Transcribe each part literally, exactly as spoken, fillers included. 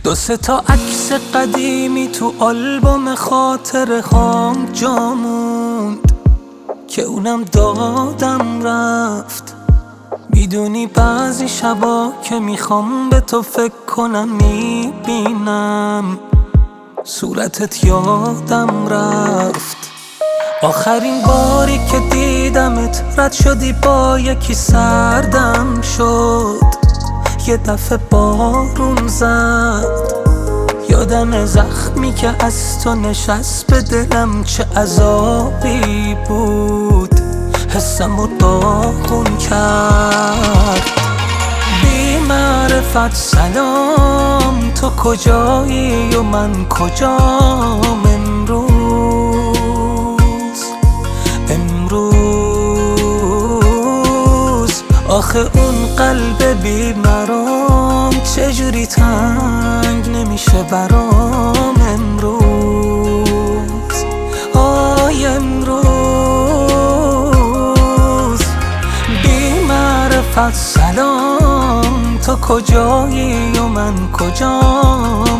دو سه تا عکس قدیمی تو آلبوم خاطره هام جا موند که اونم دادم رفت. میدونی بعضی شبا که میخوام به تو فکر کنم میبینم صورتت یادم رفت. آخرین باری که دیدمت رد شدی با یکی سردم شد، یه دفعه بارون زد. یادم زخمی که از تو نشست به دلم چه عذابی بود، حسمو داغون کرد. بی معرفت سلام، تو کجایی و من کجام امروز امروز آخه اون قلب بی مرام چجوری تنگ نمیشه برام امروز. آی امروز بی معرفت سلام، تو کجایی و من کجام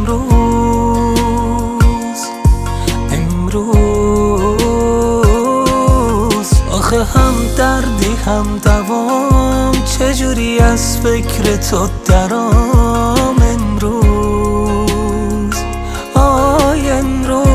امروز امروز آخه هم دردی هم دوام چجوری از فکر تو درام امروز. آی امروز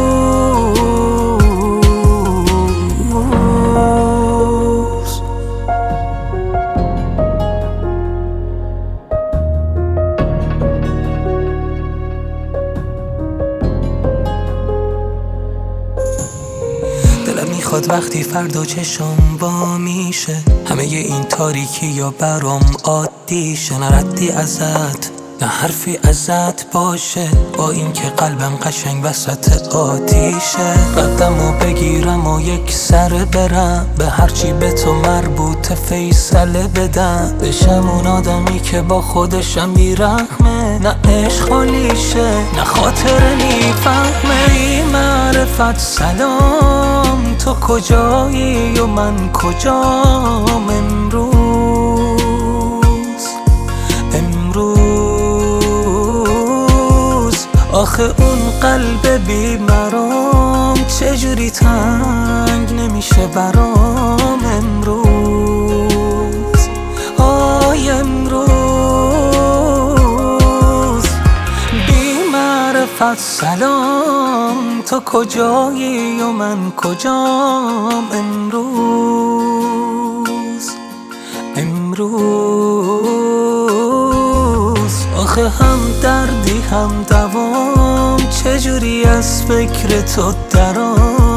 دلم میخواد وقتی فردا چشم وا میشه همه این تاریکی یا برام عادی شه. نه ردی ازت نه حرفی ازت باشه، با این که قلبم قشنگ وسط آتیشه. قدمو بگیرم و یک سر برم به هرچی به تو مربوط فیصله بدم. بشم اون آدمی که با خودشم بیرحمه، نه عشق خالیشه نه خاطر میفهمه. بی معرفت سلام، تو کجایی و من کجام امروز امروز آخه اون قلب بی مرام چجوری تنگ نمیشه برام امروز. آی امروز بی معرفت سلام، تو کجایی و من کجام امروز امروز آخه هم دردی هم دوام چجوری از فکر تو درام